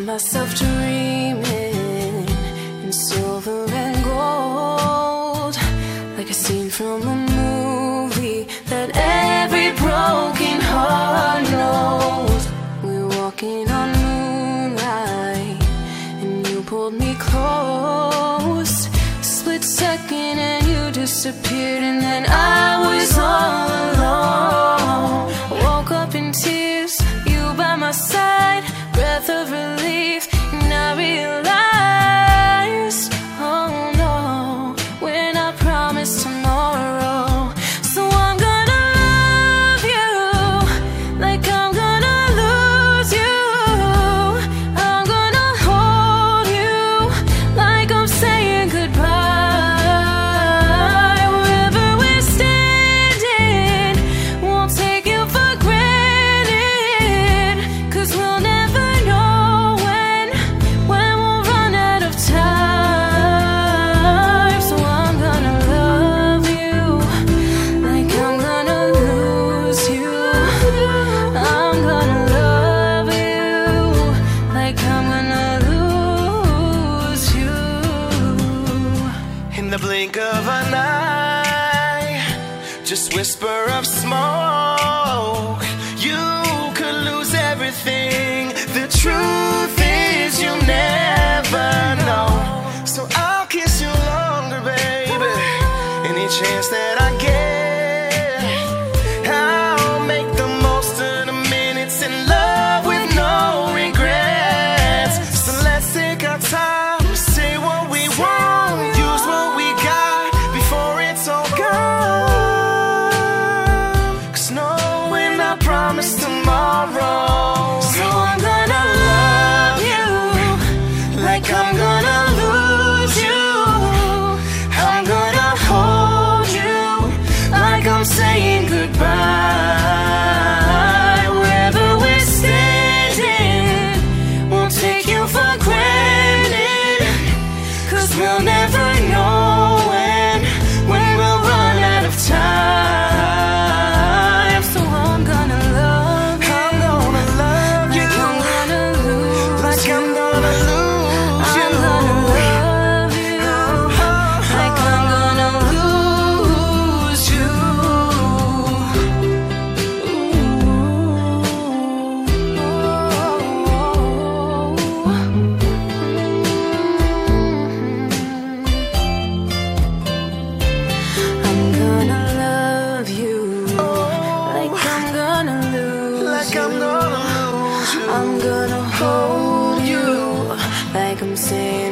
myself dreaming in silver and gold, like a scene from a movie that every broken heart knows. We're walking on moonlight and you pulled me close. Split second and you disappeared, and then I was all alone. Woke up in tears, you by my side, breath of relief, and I realized, oh no, when I promised tomorrow. So I'm gonna love you like I'm gonna lose you. I'm gonna hold you like I'm saying goodbye. Wherever we're standing, won't take you for granted, 'cause we'll never know when we'll run out of time. So I'm gonna love you like I'm gonna lose you. I'm gonna love you like I'm gonna lose you. In the blink of an eye, just whisper of smoke, you could lose everything. The truth is you'll never know. So I'll kiss you longer, baby, any chance that I get. I'll make the most of the minutes in love with no regrets. So let's take our time, say what we want, use what we got before it's all gone. 'Cause knowing I promise tomorrow. So I'm gonna love you like I'm gonna lose you. I'm gonna hold you like I'm saying goodbye. Wherever we're standing, won't take you for granted, 'cause we'll never know when we'll run out of time. So I'm gonna love you. I'm gonna love you. I'm gonna lose like I'm gonna lose you. I'm gonna love you like I'm gonna lose you. I'm gonna love you like I'm gonna lose Like I'm gonna lose you. I'm gonna hold you like I'm saying